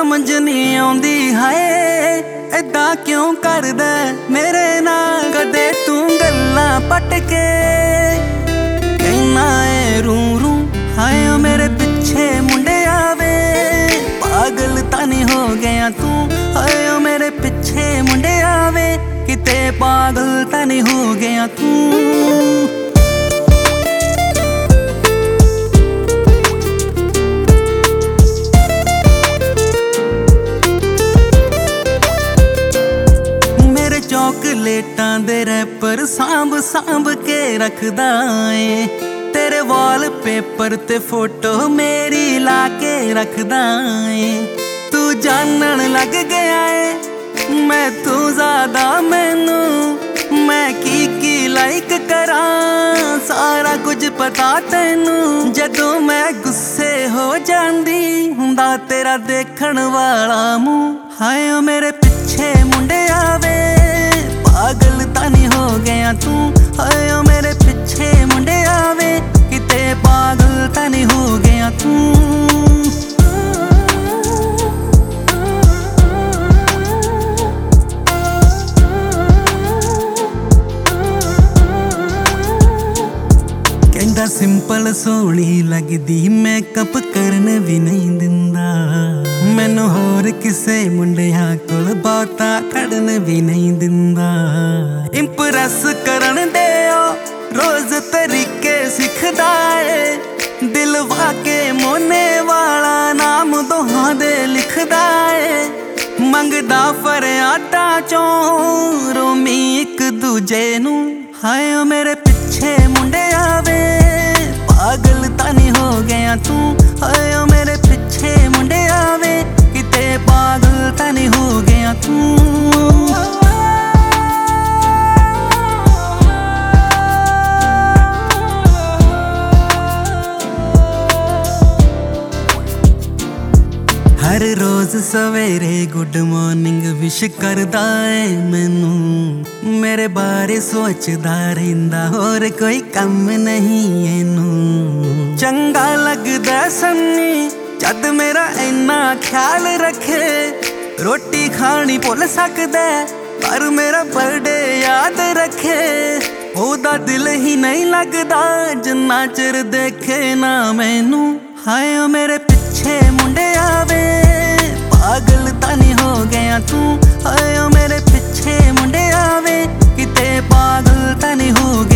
समझ नहीं आउंदी हाय ऐदा क्यों करदा मेरे नाल कदे तू गल्लां पट के कहना ए रू रू हाय ओ मेरे पिछे मुंडे आवे पागल तां नहीं हो गया तू हाय ओ मेरे पिछे मुंडे आवे किते पागल तां नहीं हो गया तू। चॉकलेटां दे रैपर सांभ सांभ के रखदा ए तेरे वॉल पेपर ते फोटो मेरी ला के रखदा ए तू जानन लग गया है मैं तू ज्यादा मैनू मैं की लाइक करा सारा कुछ पता तैनू जदों मैं गुस्से हो जांदी हुंदा तेरा देखण वाला मुंह हाय ओ मेरे पिछे मुंडे आवे पागल तां नहीं हो गया तू हाय ओ मेरे पिछे मुंडे आवे किते पागल तां नहीं हो गया तू। कहंदा सिंपल सोहनी लगदी मेकअप करन भी नहीं दिंदा मैनू होर किसे मुंडिया कोल बहुता खड़न भी नहीं दिंदा इंप्रेस करन दे रोज तरीके सिखदा है दिल वाके मोने वाला नाम दोहां दे लिखदा है मंगदा फरियादा चों रोमी एक दूजे नू हाय ओ मेरे पिछे मुंडे आवे पागल तां नहीं हो गया तू हाय ओ मेरे पिछे मुंडे आवे किते पागल तां नहीं हो गया तू। हर रोज सवेरे गुड मॉर्निंग विश करदा है मैनू मेरे बारे सोचदा रहिंदा होर कोई कम नहीं एनू चंगा लगदा सन्नी जद मेरा इन्ना ख्याल रखे रोटी खानी भुल सकदा पर मेरा बर्थडे याद रखे ओदा दिल ही नहीं लगदा जिन्ना चिर देखे ना मैनू हाय ओ मेरे पिछे मुंडे आवे पागल तां नहीं हो गया तू हाय ओ मेरे पिछे मुंडे आवे किते पागल तां नहीं हो